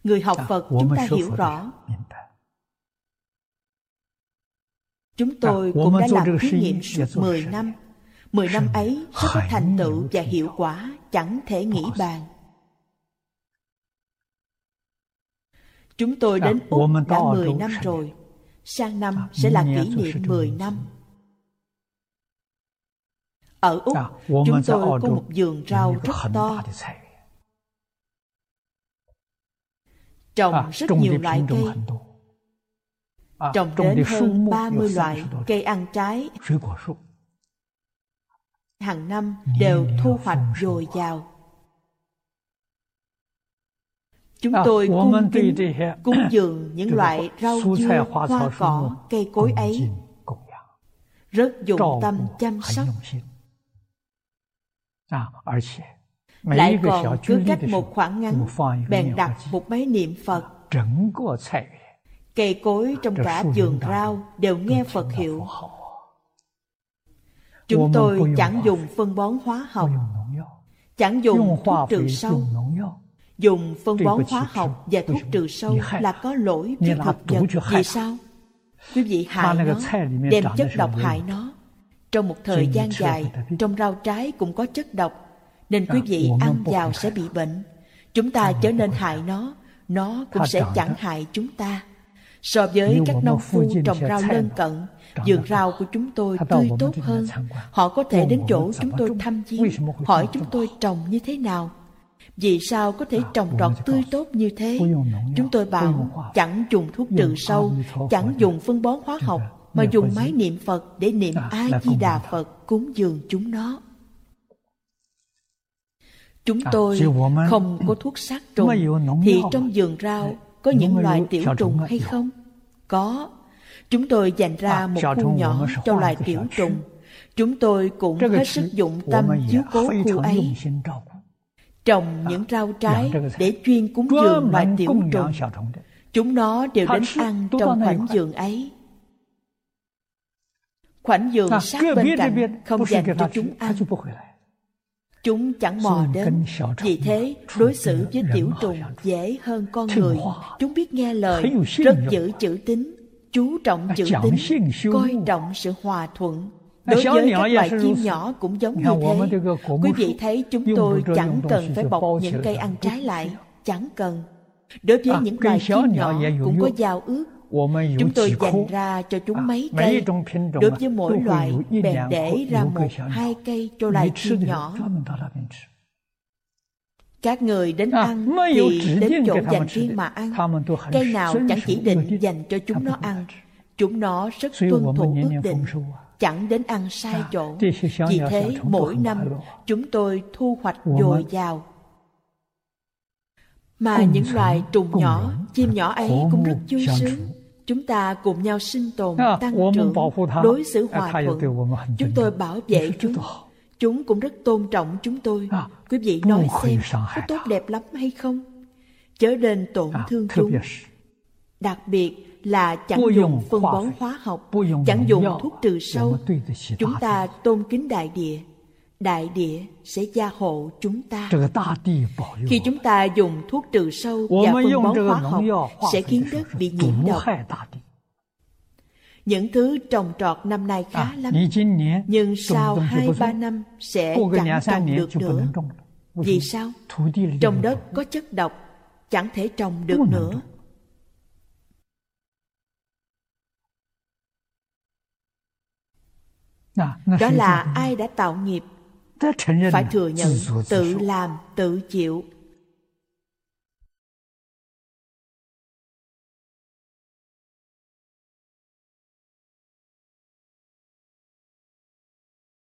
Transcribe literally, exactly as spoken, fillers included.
Người học Phật chúng ta hiểu rõ. Chúng tôi cũng đã làm thí nghiệm suốt mười năm. Mười năm ấy rất có thành tựu và hiệu quả, chẳng thể nghĩ bàn. Chúng tôi đến Úc đã mười năm rồi. Sang năm sẽ là kỷ niệm mười năm. Ở Úc, chúng tôi có một vườn rau rất to, trồng rất nhiều loại cây, trồng đến hơn ba mươi loại cây ăn trái. Hàng năm đều thu hoạch dồi dào. Chúng tôi cung kính cúng dường những loại rau dưa, hoa cỏ, cây cối ấy, rất dụng tâm chăm sóc. Lại còn cứ cách một khoảng ngắn bèn đặt một máy niệm Phật. Cây cối trong cả vườn rau đều nghe Phật hiệu. Chúng tôi chẳng dùng phân bón hóa học, chẳng dùng thuốc trừ sâu. Dùng phân bón hóa học và thuốc trừ sâu là có lỗi với thực vật. Vì sao? Quý vị hại nó, đem chất độc hại nó. Trong một thời gian dài, trong rau trái cũng có chất độc, nên quý vị ăn vào sẽ bị bệnh. Chúng ta trở nên hại nó, nó cũng sẽ chẳng hại chúng ta. So với các nông phu trồng rau lân cận, vườn rau của chúng tôi tươi tốt hơn. Họ có thể đến chỗ chúng tôi thăm viếng, hỏi chúng tôi trồng như thế nào. Vì sao có thể trồng trọt tươi tốt như thế? Chúng tôi bảo chẳng dùng thuốc trừ sâu, chẳng dùng phân bón hóa học, mà dùng máy niệm Phật để niệm A-di-đà Phật cúng dường chúng nó. Chúng tôi không có thuốc sát trùng, thì trong vườn rau có những loại tiểu trùng hay không? Có. Chúng tôi dành ra một khu nhỏ cho loài tiểu trùng. Chúng tôi cũng hết sức dụng tâm chiếu cố khu ấy. Trồng những rau trái để chuyên cúng dường loài tiểu trùng. Chúng nó đều đến ăn trong khoảnh vườn ấy. Khoảnh vườn sát bên cạnh không dành cho chúng ăn. Chúng chẳng mò đến. Vì thế, đối xử với tiểu trùng dễ hơn con người. Chúng biết nghe lời, rất giữ chữ tín, chú trọng chữ tín, coi trọng sự hòa thuận. Đối với các loài chim nhỏ cũng giống như thế. Quý vị thấy chúng tôi chẳng cần phải bọc những cây ăn trái lại, chẳng cần. Đối với những loài chim nhỏ cũng có giao ước. Chúng tôi dành ra cho chúng mấy cây. Đối với mỗi loại bèn để ra một, hai cây cho loài chim nhỏ. Các người đến ăn thì đến chỗ dành riêng mà ăn. Cây nào chẳng chỉ định dành cho chúng nó ăn. Chúng nó rất tuân thủ ước định, chẳng đến ăn sai chỗ. Vì thế mỗi năm chúng tôi thu hoạch dồi dào. Mà những loài trùng nhỏ, chim nhỏ ấy cũng rất vui sướng. Chúng ta cùng nhau sinh tồn, tăng trưởng, đối xử hòa thuận. Chúng tôi bảo vệ chúng. Chúng cũng rất tôn trọng chúng tôi. Quý vị nói xem, có tốt đẹp lắm hay không? Chớ nên tổn thương chúng. Đặc biệt là chẳng dùng phân bón hóa học, chẳng dùng thuốc trừ sâu. Chúng ta tôn kính đại địa. Đại địa sẽ gia hộ chúng ta. Khi chúng ta dùng thuốc trừ sâu và phân bón hóa học, sẽ khiến đất bị nhiễm độc. Những thứ trồng trọt năm nay khá lắm, nhưng sau hai ba năm sẽ chẳng trồng được nữa. Vì sao? Trong đất có chất độc, chẳng thể trồng được nữa. Đó là ai đã tạo nghiệp, phải thừa nhận tự làm, tự chịu.